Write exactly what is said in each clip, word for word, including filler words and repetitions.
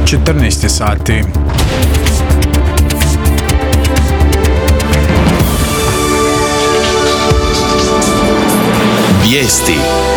četrnaest sati. Vijesti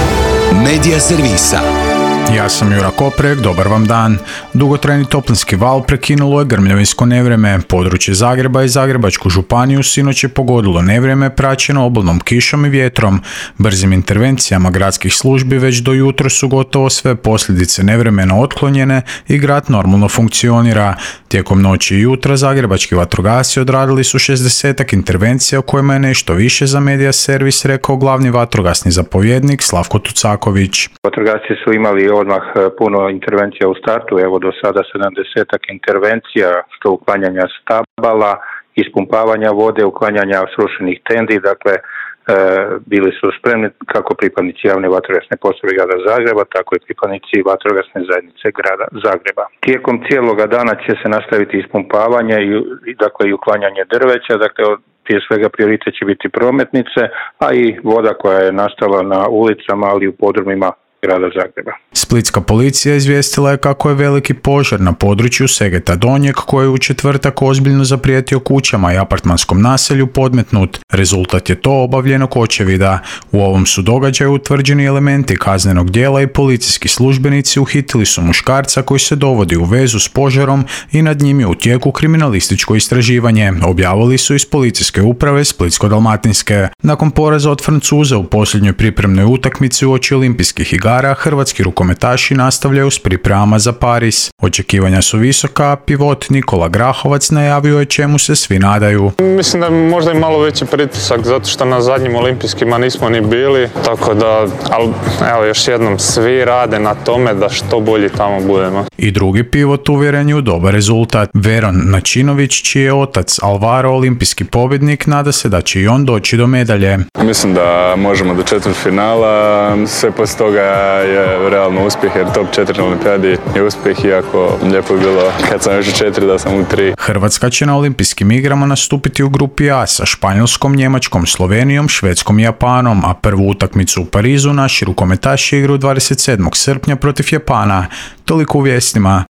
Medija servisa. Ja sam Jura Koprek, dobar vam dan. Dugotrajni toplinski val prekinulo je grmljavinsko nevrijeme. Područje Zagreba i Zagrebačku županiju sinoć je pogodilo nevrijeme praćeno obilnom kišom i vjetrom. Brzim intervencijama gradskih službi već do jutra su gotovo sve posljedice nevremena otklonjene i grad normalno funkcionira. Tijekom noći i jutra zagrebački vatrogasci odradili su šezdesetak intervencija o kojima je nešto više za Medija servis rekao glavni vatrogasni zapovjednik Slavko Tucaković. Vatrogasci su imali odmah puno intervencija u startu, evo do sada sedamdesetak intervencija, što uklanjanja stabala, ispumpavanja vode, uklanjanja srušenih tendi, dakle e, bili su spremni kako pripadnici javne vatrogasne postrojbe grada Zagreba, tako i pripadnici vatrogasne zajednice grada Zagreba. Tijekom cijeloga dana će se nastaviti ispumpavanje i, i dakle i uklanjanje drveća, dakle prije svega prioritet će biti prometnice, a i voda koja je nastala na ulicama, ali i u podrumima grada Zagreba. Splitska policija izvijestila je kako je veliki požar na području Segeta Donjeg koji je u četvrtak ozbiljno zaprijetio kućama i apartmanskom naselju podmetnut. Rezultat je to obavljenog očevida. U ovom su događaju utvrđeni elementi kaznenog djela i policijski službenici uhitili su muškarca koji se dovodi u vezu s požarom i nad njim je u tijeku kriminalističko istraživanje, objavili su iz policijske uprave Splitsko-dalmatinske. Nakon poraza od Francuza u posljednjoj pripremnoj utakmici uoči olimpijskih igara, hrvatski rukometaši nastavljaju s pripremama za Pariz. Očekivanja su visoka, pivot Nikola Grahovac najavio je čemu se svi nadaju. Mislim da je možda i malo veći pritisak zato što na zadnjim olimpijskima nismo ni bili, tako da, ali evo još jednom, svi rade na tome da što bolji tamo budemo. I drugi pivot uvjeren je u dobar rezultat. Veron Načinović, čiji je otac Alvaro olimpijski pobjednik, nada se da će i on doći do medalje. Mislim da možemo do četvrtfinala, sve poslije toga je realno uspjeh jer top četiri na olimpijadi je uspjeh, iako lijepo je bilo kad sam još u četiri da sam u tri. Hrvatska će na olimpijskim igrama nastupiti u grupi A sa Španjolskom, Njemačkom, Slovenijom, Švedskom i Japanom, a prvu utakmicu u Parizu naši rukometaši igraju dvadeset sedmog srpnja protiv Japana. Toliko u vijestima.